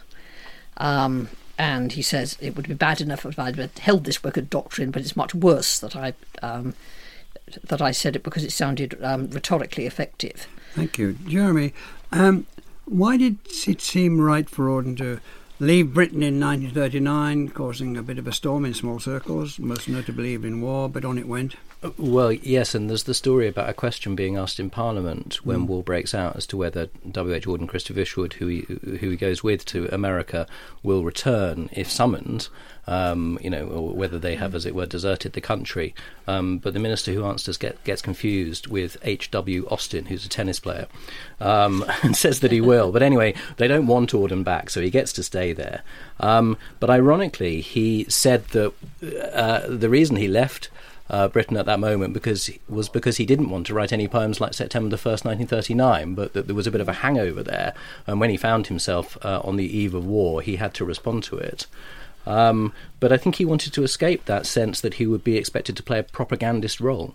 Um, and he says it would be bad enough if I'd held this wicked doctrine, but it's much worse that I um, that I said it because it sounded um, rhetorically effective. Thank you. Jeremy, um, why did it seem right for Auden to leave Britain in nineteen thirty-nine, causing a bit of a storm in small circles, most notably in war, but on it went? Well, yes, and there's the story about a question being asked in Parliament when mm. war breaks out as to whether W H Auden Christopher Isherwood, who he, who he goes with to America, will return if summoned, um, you know, or whether they have, as it were, deserted the country. Um, but the minister who answers get, gets confused with H W Austin, who's a tennis player, um, and says that he will. But anyway, they don't want Auden back, so he gets to stay there. Um, but ironically, he said that uh, the reason he left Uh, Britain at that moment because was because he didn't want to write any poems like September the first, nineteen thirty-nine, but that there was a bit of a hangover there, and when he found himself uh, on the eve of war, he had to respond to it. Um, but I think he wanted to escape that sense that he would be expected to play a propagandist role.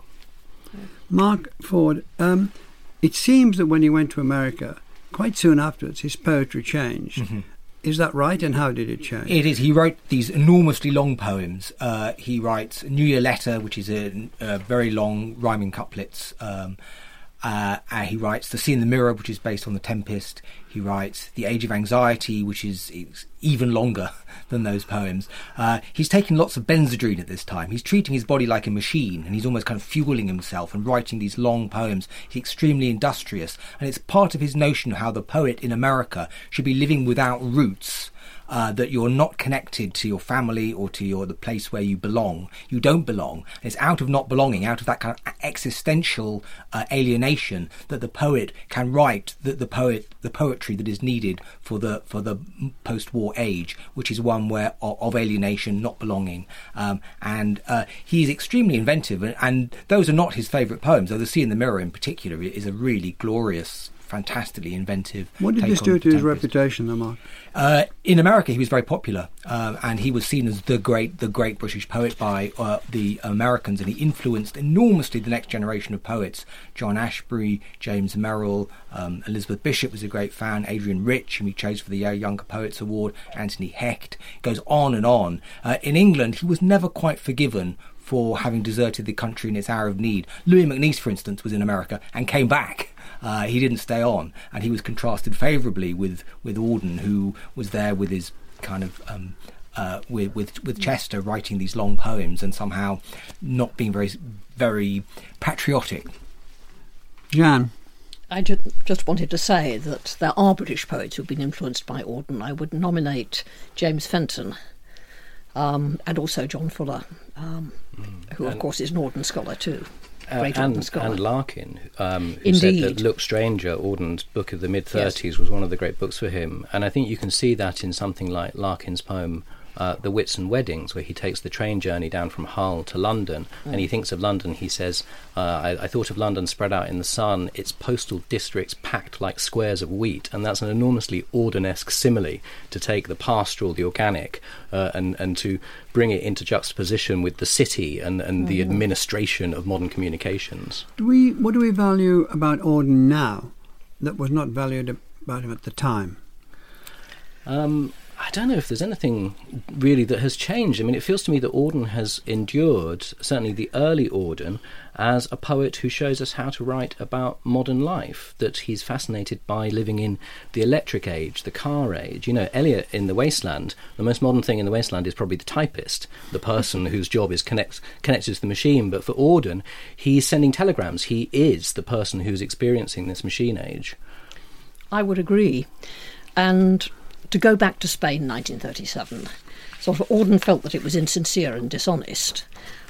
Mark Ford, um, it seems that when he went to America, quite soon afterwards, his poetry changed. Mm-hmm. Is that right, and how did it change? It is. He wrote these enormously long poems. Uh, he writes New Year Letter, which is a, a very long rhyming couplets. Um, uh, uh, he writes The Sea in the Mirror, which is based on The Tempest. He writes The Age of Anxiety, which is even longer than those poems. Uh, he's taking lots of Benzedrine at this time. He's treating his body like a machine, and he's almost kind of fueling himself and writing these long poems. He's extremely industrious, and it's part of his notion of how the poet in America should be living without roots. Uh, that you're not connected to your family or to your the place where you belong. You don't belong. It's out of not belonging, out of that kind of existential uh, alienation, that the poet can write the, the poet the poetry that is needed for the for the post-war age, which is one where of, of alienation, not belonging. Um, and uh, he's extremely inventive, and, and those are not his favourite poems. Though The Sea in the Mirror, in particular, is a really glorious, fantastically inventive. What did this do to his reputation, though, Mark? Uh, in America, he was very popular, um, and he was seen as the great, the great British poet by uh, the Americans, and he influenced enormously the next generation of poets. John Ashbery, James Merrill, um, Elizabeth Bishop was a great fan. Adrian Rich, whom he chose for the Younger Poets Award. Anthony Hecht. Goes on and on. Uh, in England, he was never quite forgiven for having deserted the country in its hour of need. Louis MacNeice, for instance, was in America and came back. Uh, he didn't stay on, and he was contrasted favourably with, with Auden, who was there with his kind of um, uh, with, with with Chester writing these long poems and somehow not being very very patriotic. Jan, I just, just wanted to say that there are British poets who've been influenced by Auden. I would nominate James Fenton. Um, and also John Fuller, um, mm. who, of course, is an Auden scholar too. Uh, and, and Larkin, um, who Indeed. said that Look Stranger, Auden's book of the mid-thirties, yes. was one of the great books for him. And I think you can see that in something like Larkin's poem uh, The Whitsun Weddings, where he takes the train journey down from Hull to London, mm. and he thinks of London, he says, uh, I, I thought of London spread out in the sun, its postal districts packed like squares of wheat. And that's an enormously Auden-esque simile to take the pastoral, the organic, uh, and, and to bring it into juxtaposition with the city and, and mm. the administration of modern communications. Do we, what do we value about Auden now that was not valued about him at the time? Um... I don't know if there's anything really that has changed. I mean, it feels to me that Auden has endured, certainly the early Auden, as a poet who shows us how to write about modern life, that he's fascinated by living in the electric age, the car age. You know, Eliot in The Wasteland, the most modern thing in The Wasteland is probably the typist, the person whose job is connect, connected to the machine. But for Auden, he's sending telegrams. He is the person who's experiencing this machine age. I would agree. And to go back to Spain, nineteen thirty-seven, sort of Auden felt that it was insincere and dishonest.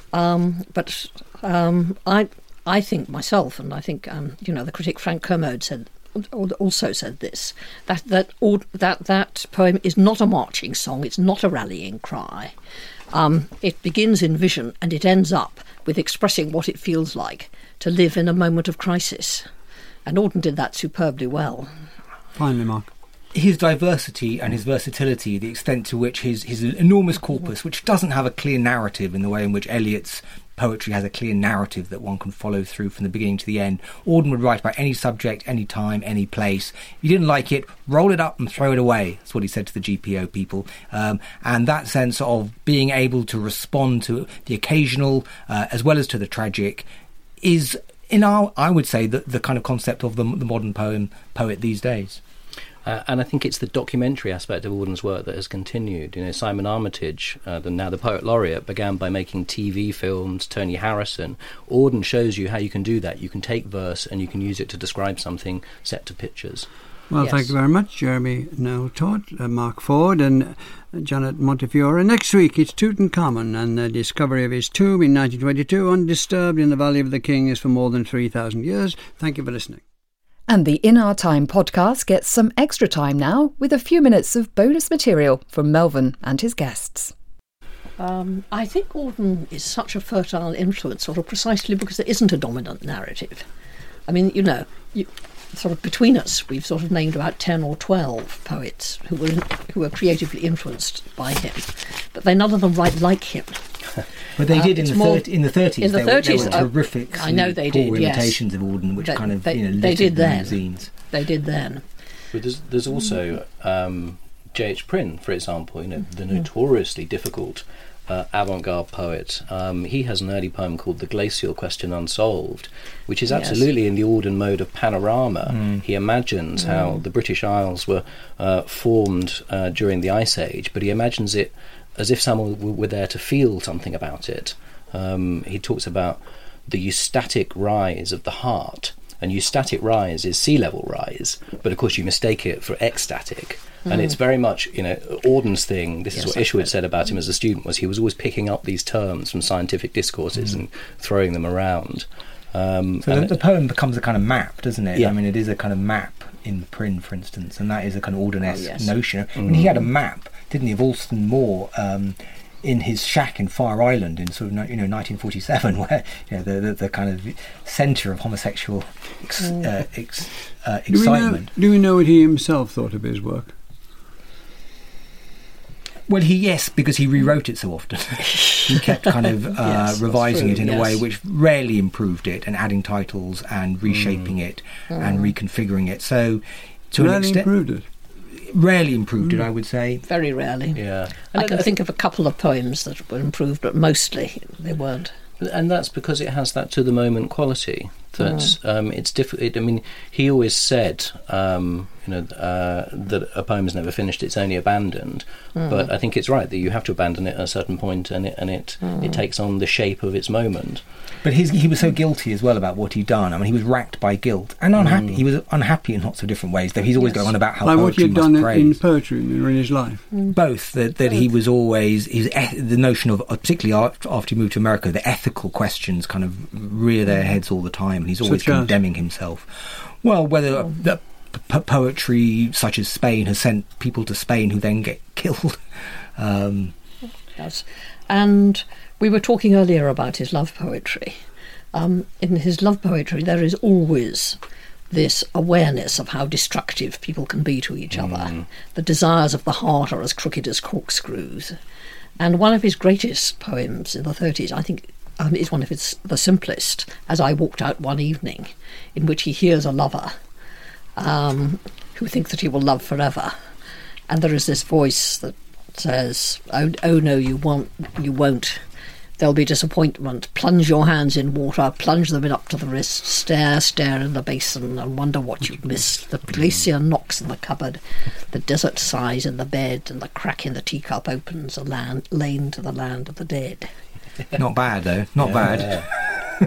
Um, but um, I, I think myself, and I think um, you know the critic Frank Kermode said also said this, that that that that poem is not a marching song. It's not a rallying cry. Um, it begins in vision and it ends up with expressing what it feels like to live in a moment of crisis. And Auden did that superbly well. Finally, Mark. His diversity and his versatility, the extent to which his, his enormous corpus, which doesn't have a clear narrative in the way in which Eliot's poetry has a clear narrative that one can follow through from the beginning to the end. Auden would write about any subject, any time, any place. If you didn't like it, roll it up and throw it away. That's what he said to the G P O people. Um, and that sense of being able to respond to the occasional uh, as well as to the tragic is, in our, I would say, the, the kind of concept of the, the modern poem poet these days. Uh, and I think it's the documentary aspect of Auden's work that has continued. You know, Simon Armitage, uh, the, now the poet laureate, began by making T V films. Tony Harrison. Auden shows you how you can do that. You can take verse and you can use it to describe something set to pictures. Well, yes. Thank you very much, Jeremy Noel Todd, uh, Mark Ford and uh, Janet Montefiore. Next week it's Tutankhamun, and the discovery of his tomb in nineteen twenty-two, undisturbed in the Valley of the King, is for more than three thousand years. Thank you for listening. And the In Our Time podcast gets some extra time now with a few minutes of bonus material from Melvyn and his guests. Um, I think Auden is such a fertile influence, sort of precisely because there isn't a dominant narrative. I mean, you know, you, sort of between us, we've sort of named about ten or twelve poets who were who were creatively influenced by him, but they none of them write like him. But they uh, did in the, more, thir- in the thirties. In the there thirties, were, there were terrific, I know they did. poor Yes, imitations of Auden, which they, kind of they, you know they littered did the then. magazines. They did then. But there's, there's also um, J H Prynne, for example, you know, the notoriously difficult uh, avant-garde poet, um, he has an early poem called The Glacial Question Unsolved, which is absolutely yes. in the Auden mode of panorama. Mm. He imagines mm. how the British Isles were uh, formed uh, during the Ice Age, but he imagines it as if someone w- were there to feel something about it. Um, he talks about the eustatic rise of the heart, and eustatic rise is sea level rise, but of course you mistake it for ecstatic. Mm. And it's very much, you know, Auden's thing, this yes, is what Isherwood said about him as a student, was he was always picking up these terms from scientific discourses mm. and throwing them around. Um, so the, the poem becomes a kind of map, doesn't it? Yeah. I mean, it is a kind of map in Prynne, for instance, and that is a kind of Audenesque oh, yes. notion. I mean, mm. he had a map, didn't he, of Alston Moor, um, in his shack in Fire Island in sort of you know nineteen forty-seven, where you know the the, the kind of centre of homosexual ex, uh, ex, uh, excitement. Do we, know, do we know what he himself thought of his work? Well, he yes, because he rewrote it so often. He kept kind of uh, yes, revising it in yes. a way which rarely improved it, and adding titles and reshaping mm. it mm. and reconfiguring it. So, to rarely an extent, improved it. Rarely improved mm. it, I would say. Very rarely. Yeah, I, I can think of a couple of poems that were improved, but mostly they weren't. And that's because it has that to the moment quality. That mm. um, it's difficult. I mean, he always said, um, you know, uh, that a poem is never finished; it's only abandoned. Mm. But I think it's right that you have to abandon it at a certain point, and it and it, mm. it takes on the shape of its moment. But his, he was so guilty as well about what he'd done. I mean, he was racked by guilt and unhappy. Mm. He was unhappy in lots of different ways. Though he's always yes. going on about how like poetry what he'd done praise. in poetry or in his life. Mm. Both that that Both. he was always his the notion of, particularly after he moved to America, the ethical questions kind of rear their heads all the time, and he's always Such condemning as? himself. Well, whether oh. the p- poetry such as Spain has sent people to Spain who then get killed. Um, yes, and we were talking earlier about his love poetry. Um, in his love poetry, there is always this awareness of how destructive people can be to each mm. other. The desires of the heart are as crooked as corkscrews. And one of his greatest poems in the thirties, I think, um, is one of his the simplest, As I Walked Out One Evening, in which he hears a lover um, who thinks that he will love forever. And there is this voice that says, oh, oh no, you won't, you won't. There'll be disappointment. Plunge your hands in water, plunge them in up to the wrist, stare, stare in the basin and wonder what you've missed. The glacier knocks in the cupboard, the desert sighs in the bed, and the crack in the teacup opens a land, lane to the land of the dead. Not bad, though. Not yeah, bad.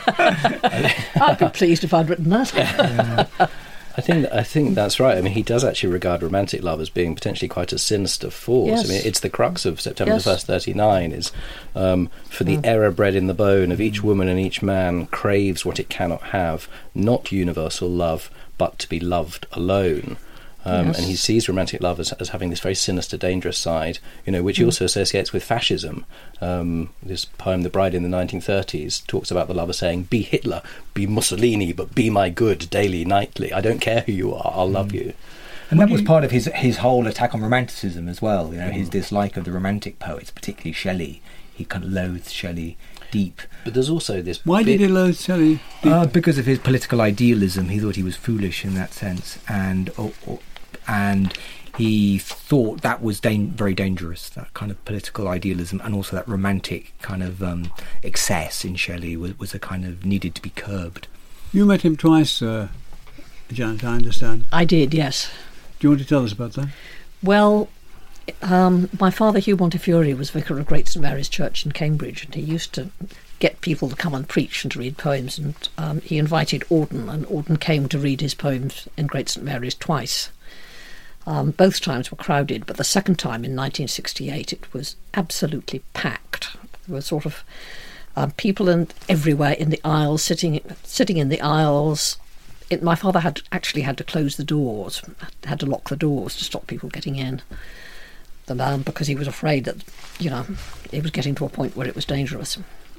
Yeah. I'd be pleased if I'd written that. Yeah. I think I think that's right. I mean, he does actually regard romantic love as being potentially quite a sinister force. Yes. I mean, it's the crux of September yes. the First thirty-nine is um, for the mm. error bred in the bone of each woman and each man craves what it cannot have, not universal love, but to be loved alone. Um, yes. And he sees romantic love as, as having this very sinister, dangerous side, you know, which he mm. also associates with fascism. Um, this poem, The Bride in the nineteen thirties, talks about the lover saying, "Be Hitler, be Mussolini, but be my good daily, nightly. I don't care who you are, I'll mm. love you." And that was part of his his whole attack on romanticism as well. You know, mm. his dislike of the romantic poets, particularly Shelley. He kind of loathed Shelley deep. But there's also this. Why bit did he loathe Shelley? Uh, because of his political idealism. He thought he was foolish in that sense, and. Or, or, and he thought that was da- very dangerous, that kind of political idealism, and also that romantic kind of um, excess in Shelley was, was a kind of needed to be curbed. You met him twice, uh, Janet, I understand. I did, yes. Do you want to tell us about that? Well, um, my father, Hugh Montefiore, was vicar of Great St Mary's Church in Cambridge, and he used to get people to come and preach and to read poems, and um, he invited Auden, and Auden came to read his poems in Great St Mary's twice. Um, both times were crowded, but the second time in nineteen sixty-eight it was absolutely packed. There were sort of um, people in, everywhere in the aisles, sitting sitting in the aisles. It, my father had actually had to close the doors, had to lock the doors to stop people getting in, and, um, because he was afraid that, you know, it was getting to a point where it was dangerous.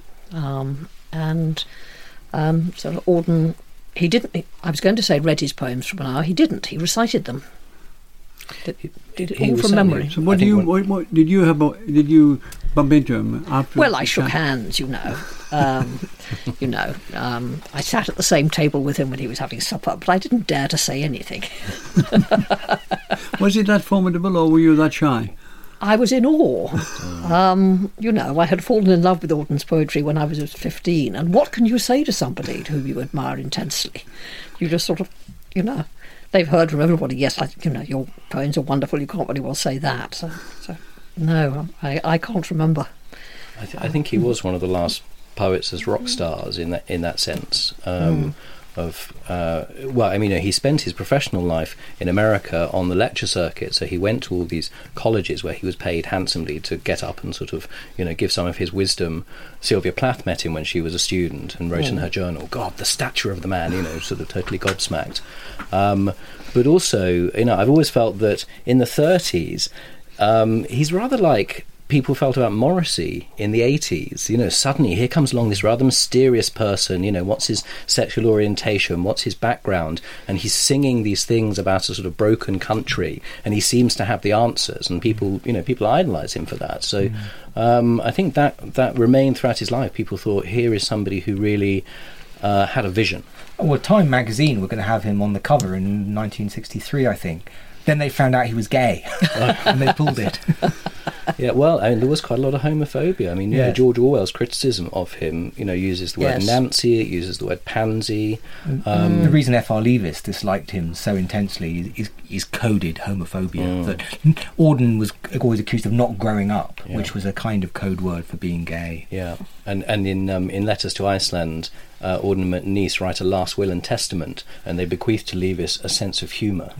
Um, and um, so Auden, he didn't. I was going to say read his poems from an hour. He didn't. He recited them. Did, did it all from memory. So what do you? What, what did you have? Did you bump into him after? Well, I shook hands, you know. Um, you know, um, I sat at the same table with him when he was having supper, but I didn't dare to say anything. Was he that formidable, or were you that shy? I was in awe. Um, you know, I had fallen in love with Auden's poetry when I was fifteen, and what can you say to somebody whom you admire intensely? You just sort of, you know, they've heard from everybody, yes, like, you know, your poems are wonderful, you can't really well say that. So, so no, I, I can't remember. I, th- I think he was one of the last poets as rock stars in that in that sense. Um, mm. Of uh, well, I mean, you know, he spent his professional life in America on the lecture circuit, so he went to all these colleges where he was paid handsomely to get up and sort of, you know, give some of his wisdom. Sylvia Plath met him when she was a student and wrote mm. in her journal, "God, the stature of the man," you know, sort of totally gobsmacked. Um, but also, you know, I've always felt that in the thirties, um, he's rather like people felt about Morrissey in the eighties. You know, suddenly here comes along this rather mysterious person, you know, what's his sexual orientation, what's his background, and he's singing these things about a sort of broken country, and he seems to have the answers, and people, you know, people idolise him for that. So mm. um, I think that that remained throughout his life. People thought, here is somebody who really uh, had a vision. Well, Time magazine were going to have him on the cover in nineteen sixty-three, I think. Then they found out he was gay, and they pulled it. Yeah, well, I mean, there was quite a lot of homophobia. I mean, you yeah. know, George Orwell's criticism of him, you know, uses the word yes. Nancy, it uses the word pansy. Um, the reason F R Leavis disliked him so intensely is, is coded homophobia. Mm. That Auden was always accused of not growing up, yeah. which was a kind of code word for being gay. Yeah, and and in um, in Letters to Iceland, uh, Auden and Nice write a last will and testament, and they bequeath to Leavis a sense of humour.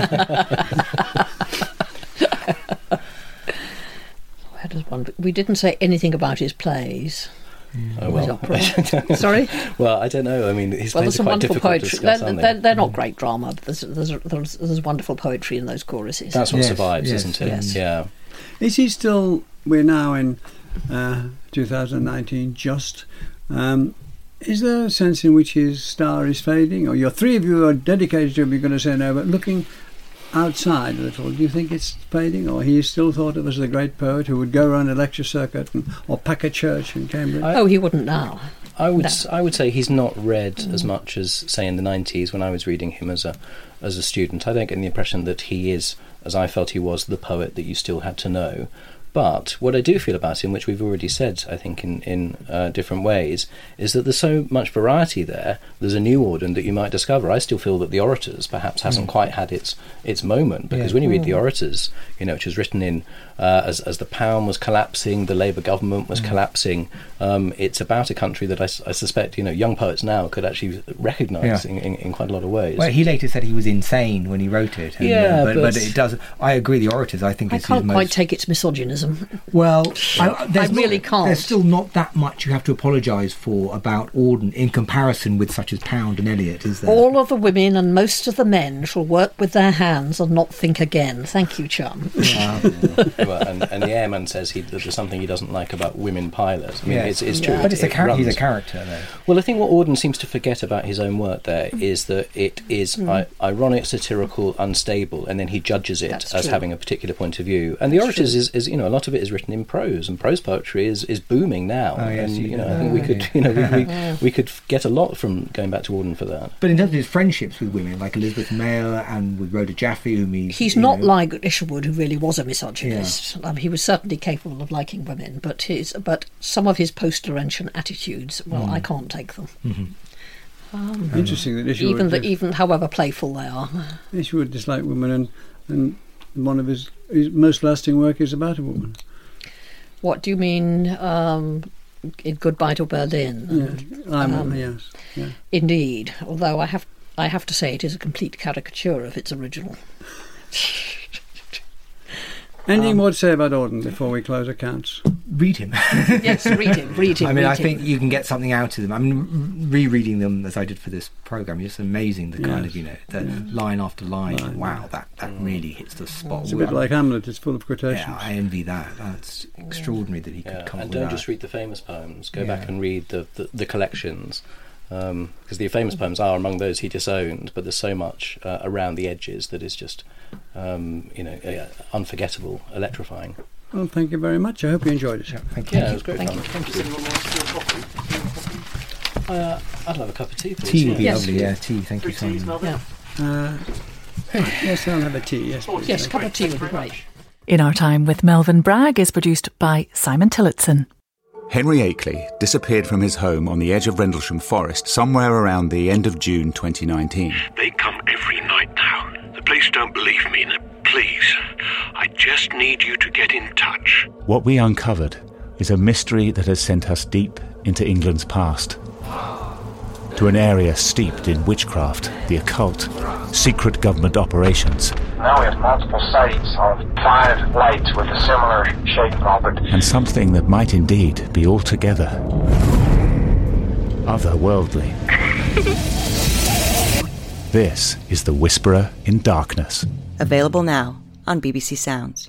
We didn't say anything about his plays. Oh, well. Sorry? Well, I don't know. I mean, his well, plays there's are some quite wonderful difficult poetry. to discuss, they're, aren't they? they're, they're not great drama, but there's, there's, there's, there's wonderful poetry in those choruses. That's what yes, survives, yes, isn't it? yes. Yeah. Is he still, we're now in uh, two thousand nineteen just, um, is there a sense in which his star is fading? Or your three of you are dedicated to him, you're going to say no, but looking outside a little, do you think it's fading, or he is still thought of as the great poet who would go around a lecture circuit and, or pack a church in Cambridge? I, oh, he wouldn't now. I would no. s- I would say he's not read mm. as much as, say, in the nineties when I was reading him as a as a student. I don't get the impression that he is, as I felt he was, the poet that you still had to know. But what I do feel about him, which we've already said, I think, in, in uh, different ways, is that there's so much variety there. There's a new Auden that you might discover. I still feel that The Orators perhaps hasn't mm. quite had its its moment, because yeah. when you read mm. The Orators, you know, which was written in uh, as as the pound was collapsing, the Labour government was mm. collapsing. Um, it's about a country that I, I suspect, you know, young poets now could actually recognise yeah. in, in, in quite a lot of ways. Well, he later said he was insane when he wrote it. And, yeah, uh, but, but, but it does. I agree. The Orators, I think, I is can't his quite most... take its misogynism. Well, I, I really not, can't. There's still not that much you have to apologise for about Auden in comparison with such as Pound and Eliot, is there? All of the women and most of the men shall work with their hands and not think again. Thank you, Chum. Yeah. Well, and, and the airman says he, that there's something he doesn't like about women pilots. I mean, yes. it's, it's true. Yeah. But it's it, a char- it he's a character, though. Well, I think what Auden seems to forget about his own work there is that it is mm. I- ironic, satirical, unstable, and then he judges it That's as true. having a particular point of view. And The That's Orators true. is, is, you know, a lot of it is written in prose, and prose poetry is, is booming now. Oh, yes, and, you you know, can- I think we oh, could, yeah. you know, we, we, we could get a lot from going back to Auden for that. But in terms of his friendships with women, like Elizabeth Mayer and with Rhoda Jaffe, whom he's... He's you not know, like Isherwood, who really was a misogynist. Yeah. Um, he was certainly capable of liking women, but his but some of his post-Laurentian attitudes, well, mm. I can't take them. Mm-hmm. Um, Interesting that Isherwood... Even, the, even however playful they are. Isherwood disliked women, and, and one of his, his most lasting work is about a woman. What do you mean, um, in Goodbye to Berlin? Yeah, I'm, um, yes. Yeah. Indeed, although I have I have to say it is a complete caricature of its original. Anything um, more to say about Auden before we close accounts? Read him. Yes, read him, read him. I mean, read I him. think you can get something out of them. I mean, rereading them as I did for this programme, it's amazing the kind yes. of, you know, the yeah. line after line. Line, wow, yeah. that, that really hits the spot. It's a bit like Hamlet, it's full of quotations. Yeah, I envy that. That's extraordinary that he could Yeah, come and up don't with just that. read the famous poems. Go Yeah. back and read the, the, the collections, because um, the famous poems are among those he disowned. But there's so much uh, around the edges that is just, um, you know, uh, unforgettable, electrifying. Well, thank you very much. I hope you enjoyed it. Yeah, thank you. Yeah, it was great Thank fun. you. Thank you. Uh, I'd love a cup of tea, please. Tea would be Yes. lovely, yeah, tea, thank you, Simon. Yeah. Uh, yes, I'll have a tea, yes. please. Yes, a cup of tea would be great. In Our Time with Melvyn Bragg is produced by Simon Tillotson. Henry Akeley disappeared from his home on the edge of Rendlesham Forest somewhere around the end of June twenty nineteen. They come every night now. The police don't believe me. Please, I just need you to get in touch. What we uncovered is a mystery that has sent us deep into England's past. To an area steeped in witchcraft, the occult, secret government operations. Now we have multiple sites of five lights with a similar shaped object. And something that might indeed be altogether otherworldly. This is The Whisperer in Darkness. Available now on B B C Sounds.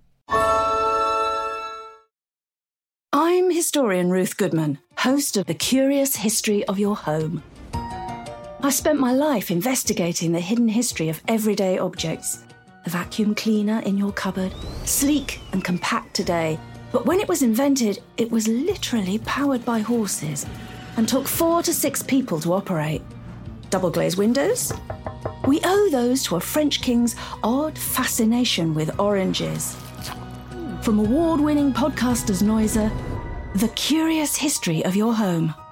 I'm historian Ruth Goodman, host of The Curious History of Your Home. I've spent my life investigating the hidden history of everyday objects. The vacuum cleaner in your cupboard, sleek and compact today, but when it was invented, it was literally powered by horses and took four to six people to operate. Double glazed windows? We owe those to a French king's odd fascination with oranges. From award-winning podcasters Noiser, The Curious History of Your Home.